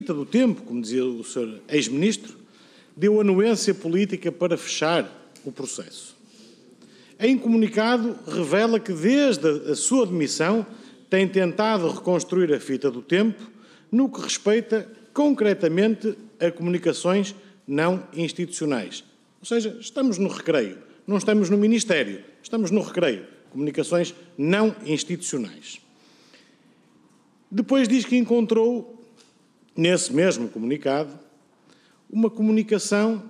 do tempo, como dizia o Sr. ex-ministro, deu anuência política para fechar o processo. Em comunicado, revela que desde a sua demissão tem tentado reconstruir a fita do tempo no que respeita concretamente a comunicações não institucionais. Ou seja, estamos no recreio, não estamos no Ministério, estamos no recreio. Comunicações não institucionais. Depois diz que encontrou, nesse mesmo comunicado, uma comunicação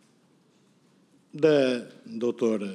da doutora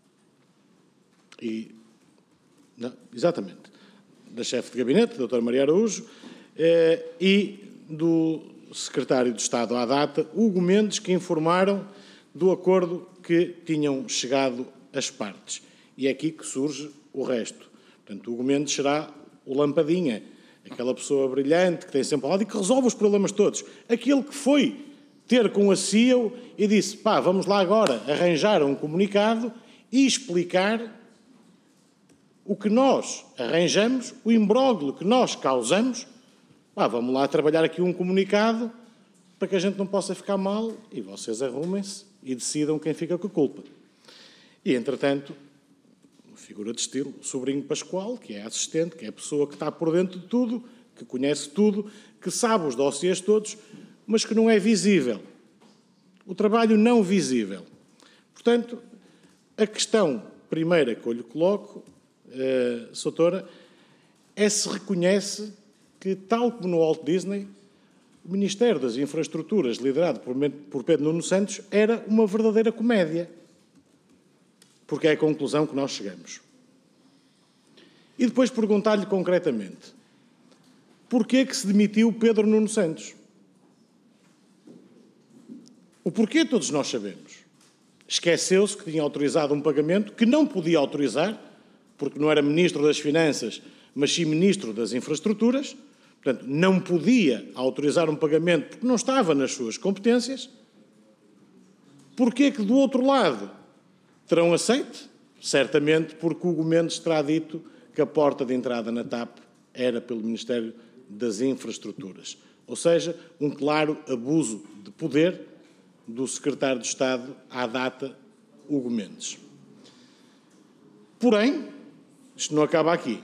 da chefe de gabinete, a doutora Maria Araújo, e do secretário de Estado à data, Hugo Mendes, que informaram do acordo que tinham chegado as partes. E é aqui que surge o resto. Portanto, Hugo Mendes será o lampadinha, aquela pessoa brilhante que tem sempre ao lado e que resolve os problemas todos. Aquele que foi ter com a CEO e disse, vamos lá agora arranjar um comunicado e explicar o que nós arranjamos, o imbróglio que nós causamos. Vamos lá trabalhar aqui um comunicado para que a gente não possa ficar mal e vocês arrumem-se e decidam quem fica com a culpa. E, entretanto, figura de estilo, o sobrinho Pascoal, que é assistente, que é a pessoa que está por dentro de tudo, que conhece tudo, que sabe os dossiês todos, mas que não é visível. O trabalho não visível. Portanto, a questão primeira que eu lhe coloco, Soutora, é se reconhece que, tal como no Walt Disney, o Ministério das Infraestruturas, liderado por Pedro Nuno Santos, era uma verdadeira comédia. Porque é a conclusão que nós chegamos. E depois perguntar-lhe concretamente, porquê que se demitiu Pedro Nuno Santos? O porquê todos nós sabemos. Esqueceu-se que tinha autorizado um pagamento que não podia autorizar, porque não era Ministro das Finanças, mas sim Ministro das Infraestruturas, portanto, não podia autorizar um pagamento porque não estava nas suas competências. Porquê que, do outro lado, terão aceito? Certamente porque Hugo Mendes terá dito que a porta de entrada na TAP era pelo Ministério das Infraestruturas. Ou seja, um claro abuso de poder do secretário de Estado à data, Hugo Mendes. Porém, isto não acaba aqui.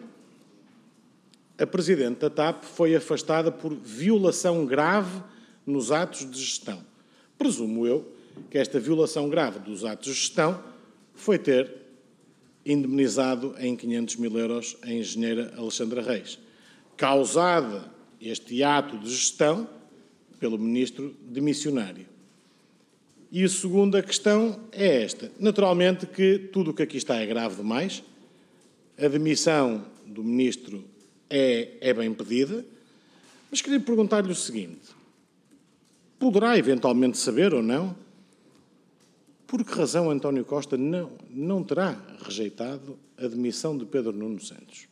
A Presidente da TAP foi afastada por violação grave nos atos de gestão. Presumo eu que esta violação grave dos atos de gestão foi ter indemnizado em 500 mil euros a engenheira Alexandra Reis, causada este ato de gestão pelo ministro demissionário. E a segunda questão é esta. Naturalmente que tudo o que aqui está é grave demais. A demissão do ministro é bem pedida, mas queria perguntar-lhe o seguinte. Poderá eventualmente saber ou não por que razão António Costa não terá rejeitado a demissão de Pedro Nuno Santos?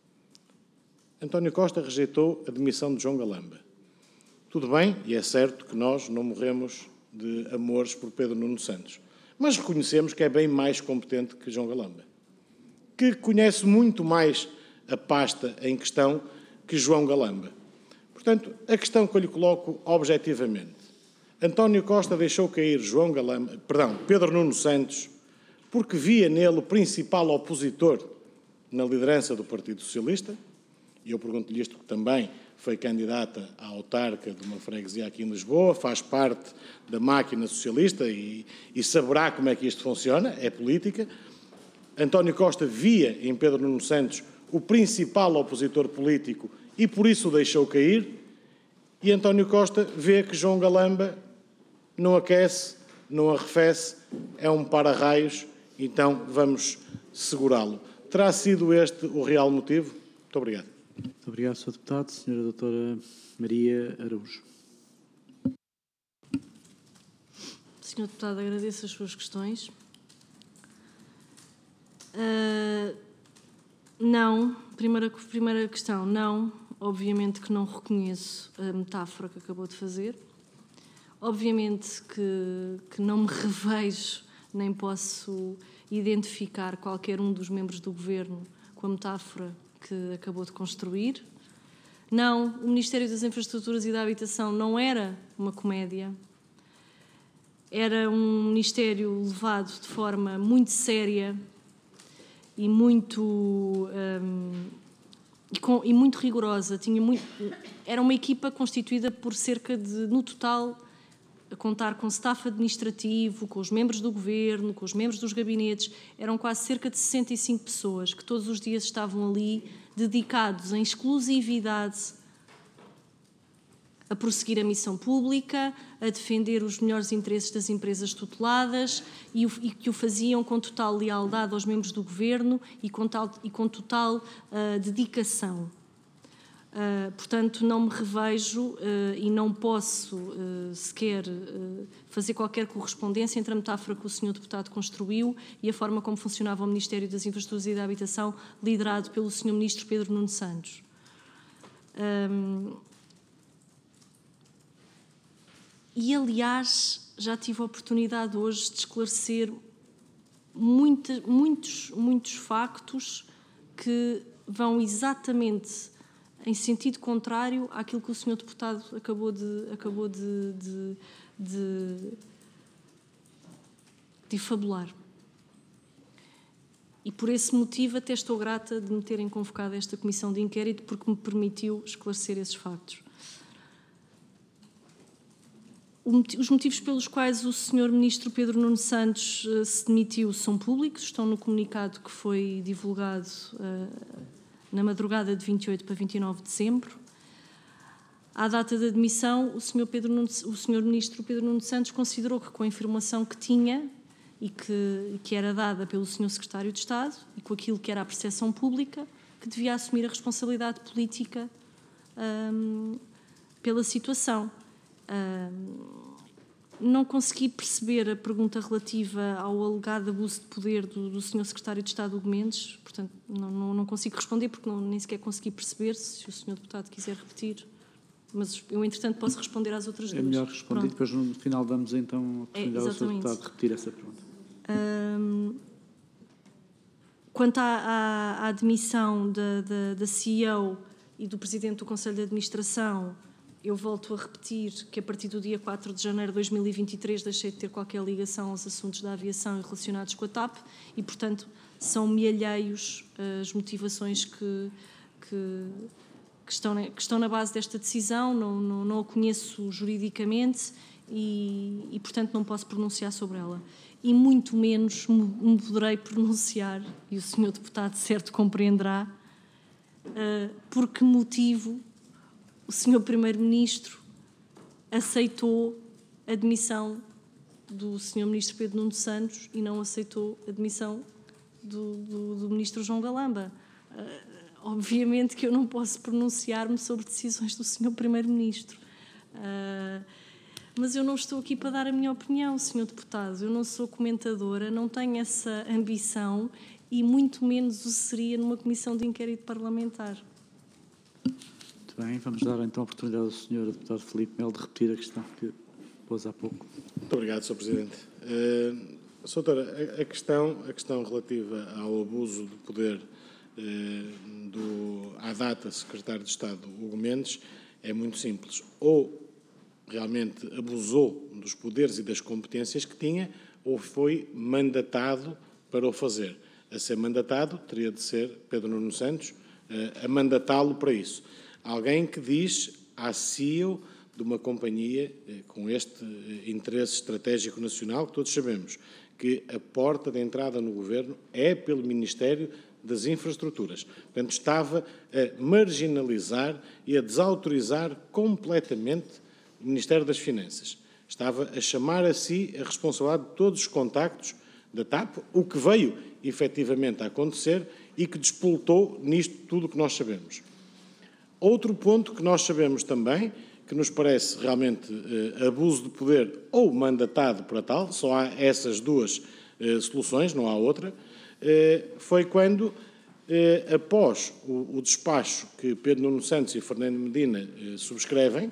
António Costa rejeitou a demissão de João Galamba. Tudo bem, e é certo que nós não morremos de amores por Pedro Nuno Santos, mas reconhecemos que é bem mais competente que João Galamba, que conhece muito mais a pasta em questão que João Galamba. Portanto, a questão que eu lhe coloco objetivamente, António Costa deixou cair Pedro Nuno Santos porque via nele o principal opositor na liderança do Partido Socialista, e eu pergunto-lhe isto porque também foi candidata à autarca de uma freguesia aqui em Lisboa, faz parte da máquina socialista e saberá como é que isto funciona, é política. António Costa via em Pedro Nuno Santos o principal opositor político e por isso o deixou cair, e António Costa vê que João Galamba não aquece, não arrefece, é um para-raios, então vamos segurá-lo. Terá sido este o real motivo? Muito obrigado. Muito obrigado, Sr. Deputado. Sra. Doutora Maria Araújo. Sr. Deputado, agradeço as suas questões. Não, primeira questão, não. Obviamente que não reconheço a metáfora que acabou de fazer. Obviamente que não me revejo, nem posso identificar qualquer um dos membros do Governo com a metáfora que acabou de construir. Não, o Ministério das Infraestruturas e da Habitação não era uma comédia. Era um ministério levado de forma muito séria e muito rigorosa. Era uma equipa constituída por cerca de, no total, a contar com staff administrativo, com os membros do governo, com os membros dos gabinetes, eram quase cerca de 65 pessoas que todos os dias estavam ali dedicados em exclusividade a prosseguir a missão pública, a defender os melhores interesses das empresas tuteladas e que o faziam com total lealdade aos membros do governo e com total dedicação. Portanto, não me revejo e não posso sequer fazer qualquer correspondência entre a metáfora que o Sr. Deputado construiu e a forma como funcionava o Ministério das Infraestruturas e da Habitação, liderado pelo Sr. Ministro Pedro Nuno Santos. E, aliás, já tive a oportunidade hoje de esclarecer muitos factos que vão exatamente em sentido contrário àquilo que o Sr. Deputado acabou de fabular. E, por esse motivo, até estou grata de me terem convocado a esta comissão de inquérito, porque me permitiu esclarecer esses factos. Os motivos pelos quais o Sr. Ministro Pedro Nuno Santos se demitiu são públicos, estão no comunicado que foi divulgado na madrugada de 28 para 29 de dezembro. À data da demissão, o Sr. Ministro Pedro Nuno Santos considerou que, com a informação que tinha e que era dada pelo Sr. Secretário de Estado e com aquilo que era a percepção pública, que devia assumir a responsabilidade política pela situação. Não consegui perceber a pergunta relativa ao alegado abuso de poder do Sr. Secretário de Estado, Hugo Mendes, portanto não consigo responder porque nem sequer consegui perceber. Se o Sr. Deputado quiser repetir, mas eu entretanto posso responder às outras duas. É melhor responder e depois no final damos então a oportunidade ao Sr. Deputado de repetir essa pergunta. Quanto à admissão da CEO e do Presidente do Conselho de Administração, eu volto a repetir que a partir do dia 4 de janeiro de 2023 deixei de ter qualquer ligação aos assuntos da aviação e relacionados com a TAP e, portanto, são-me alheios as motivações que estão na base desta decisão, não a conheço juridicamente e, portanto, não posso pronunciar sobre ela. E muito menos me poderei pronunciar, e o Sr. Deputado certo compreenderá, por que motivo o Sr. Primeiro-Ministro aceitou a demissão do Sr. Ministro Pedro Nuno Santos e não aceitou a demissão do Ministro João Galamba. Obviamente que eu não posso pronunciar-me sobre decisões do Sr. Primeiro-Ministro. Mas eu não estou aqui para dar a minha opinião, Sr. Deputado. Eu não sou comentadora, não tenho essa ambição e muito menos o seria numa comissão de inquérito parlamentar. Muito bem, vamos dar então a oportunidade ao Sr. Deputado Filipe Melo de repetir a questão que pôs há pouco. Muito obrigado, Sr. Presidente. Sr. Doutora, a questão relativa ao abuso de poder à data Secretário de Estado Hugo Mendes é muito simples. Ou realmente abusou dos poderes e das competências que tinha, ou foi mandatado para o fazer. A ser mandatado teria de ser Pedro Nuno Santos a mandatá-lo para isso. Alguém que diz à CEO de uma companhia com este interesse estratégico nacional, que todos sabemos que a porta de entrada no governo é pelo Ministério das Infraestruturas. Portanto, estava a marginalizar e a desautorizar completamente o Ministério das Finanças. Estava a chamar a si a responsabilidade de todos os contactos da TAP, o que veio efetivamente a acontecer e que despoltou nisto tudo o que nós sabemos. Outro ponto que nós sabemos também, que nos parece realmente abuso de poder ou mandatado para tal, só há essas duas soluções, não há outra, foi quando, após o despacho que Pedro Nuno Santos e Fernando Medina subscrevem,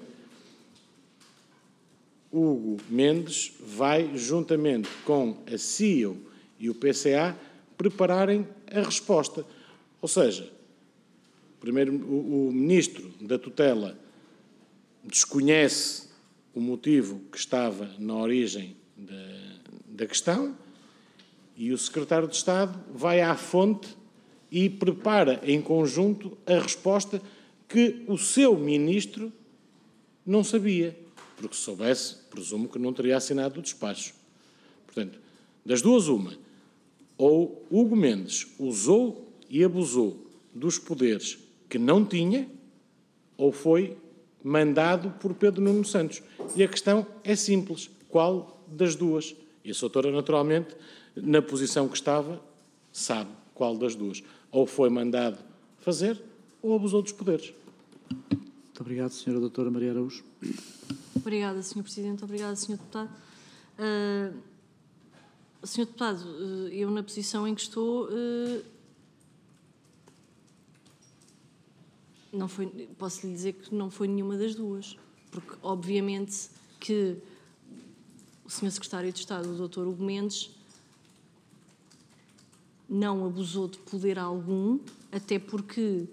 Hugo Mendes vai, juntamente com a CEO e o PCA, prepararem a resposta. Ou seja, o Ministro da tutela desconhece o motivo que estava na origem da questão e o Secretário de Estado vai à fonte e prepara em conjunto a resposta que o seu Ministro não sabia, porque se soubesse, presumo que não teria assinado o despacho. Portanto, das duas uma, ou Hugo Mendes usou e abusou dos poderes que não tinha, ou foi mandado por Pedro Nuno Santos. E a questão é simples, qual das duas? E a Soutora, naturalmente, na posição que estava, sabe qual das duas. Ou foi mandado fazer, ou abusou dos poderes. Muito obrigado, Sra. Doutora Maria Araújo. Obrigada, Sr. Presidente. Obrigada, Sr. Deputado. Sr. Deputado, eu na posição em que estou, posso lhe dizer que não foi nenhuma das duas, porque obviamente que o Sr. Secretário de Estado, o Dr. Hugo Mendes, não abusou de poder algum, até porque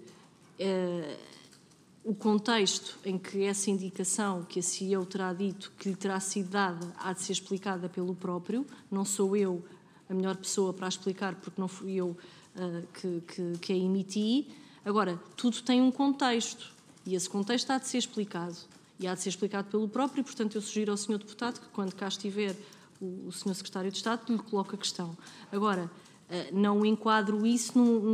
o contexto em que essa indicação que a CEO terá dito que lhe terá sido dada há de ser explicada pelo próprio. Não sou eu a melhor pessoa para explicar, porque não fui eu que a emiti. Agora, tudo tem um contexto e esse contexto há de ser explicado. E há de ser explicado pelo próprio, e, portanto, eu sugiro ao Sr. Deputado que, quando cá estiver o Sr. Secretário de Estado, lhe coloque a questão. Agora, não enquadro isso,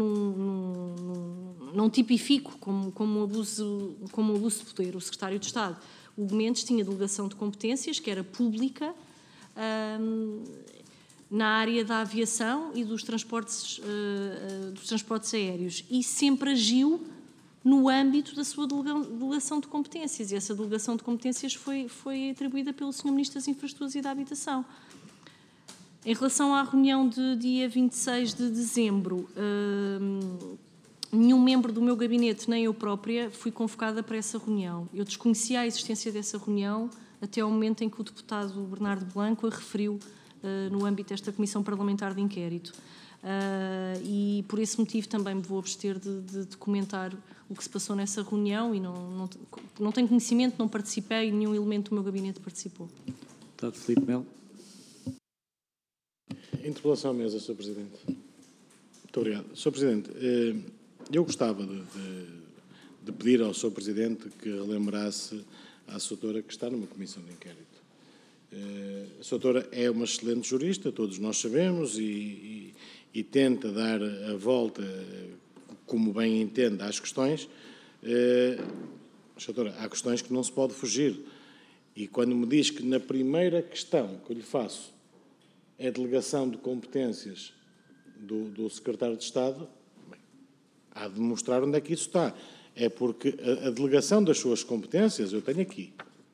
não tipifico como abuso de poder. O Secretário de Estado, Hugo Mendes, tinha delegação de competências, que era pública, na área da aviação e dos transportes aéreos, e sempre agiu no âmbito da sua delegação de competências, e essa delegação de competências foi atribuída pelo Sr. Ministro das Infraestruturas e da Habitação. Em relação à reunião de dia 26 de dezembro, nenhum membro do meu gabinete, nem eu própria, fui convocada para essa reunião. Eu desconhecia a existência dessa reunião até ao momento em que o deputado Bernardo Blanco a referiu no âmbito desta Comissão Parlamentar de Inquérito. E por esse motivo também me vou abster de comentar o que se passou nessa reunião e não tenho conhecimento, não participei, nenhum elemento do meu gabinete participou. Deputado Filipe Melo. Interpelação à mesa, Sr. Presidente. Muito obrigado. Sr. Presidente, eu gostava de pedir ao Sr. Presidente que relembrasse à Soutora que está numa comissão de inquérito. A Soutora é uma excelente jurista, todos nós sabemos, e tenta dar a volta, como bem entende, às questões. Soutora, há questões que não se pode fugir. E quando me diz que na primeira questão que eu lhe faço é a delegação de competências do Secretário de Estado, bem, há de mostrar onde é que isso está. É porque a delegação das suas competências, eu tenho aqui.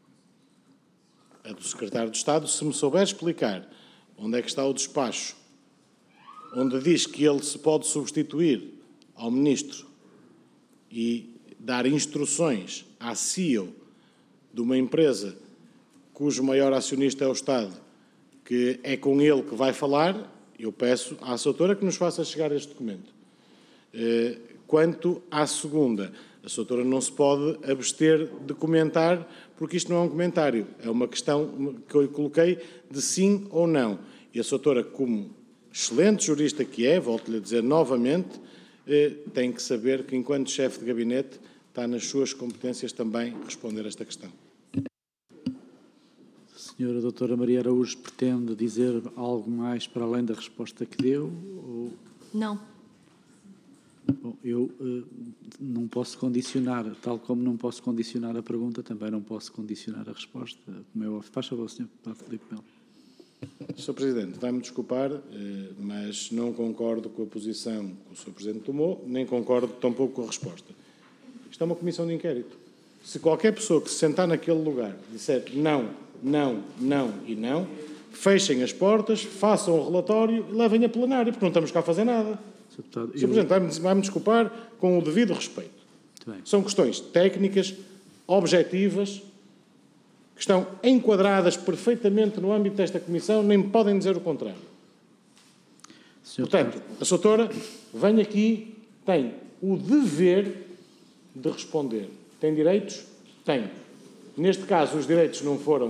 A do Secretário de Estado, se me souber explicar onde é que está o despacho, onde diz que ele se pode substituir ao Ministro e dar instruções à CEO de uma empresa cujo maior acionista é o Estado, que é com ele que vai falar, eu peço à Soutora que nos faça chegar este documento. Quanto à segunda, a Soutora não se pode abster de comentar, porque isto não é um comentário, é uma questão que eu lhe coloquei de sim ou não. E a Soutora, como excelente jurista que é, volto-lhe a dizer novamente, tem que saber que, enquanto chefe de gabinete, está nas suas competências também responder a esta questão. Senhora Doutora Maria Araújo pretende dizer algo mais para além da resposta que deu? Ou... Não. Bom, eu não posso condicionar, tal como não posso condicionar a pergunta, também não posso condicionar a resposta. Como é óbvio. Faz favor, Sr. Deputado Filipe Melo. Sr. Presidente, vai-me desculpar, mas não concordo com a posição que o Sr. Presidente tomou, nem concordo tampouco com a resposta. Isto é uma comissão de inquérito. Se qualquer pessoa que se sentar naquele lugar disser não, não, não e não, fechem as portas, façam o relatório e levem a plenário, porque não estamos cá a fazer nada. Sr. Presidente, vai-me desculpar com o devido respeito. São questões técnicas, objetivas, que estão enquadradas perfeitamente no âmbito desta comissão, nem me podem dizer o contrário. Portanto, a Soutora vem aqui, tem o dever de responder. Tem direitos? Tem. Neste caso, os direitos não foram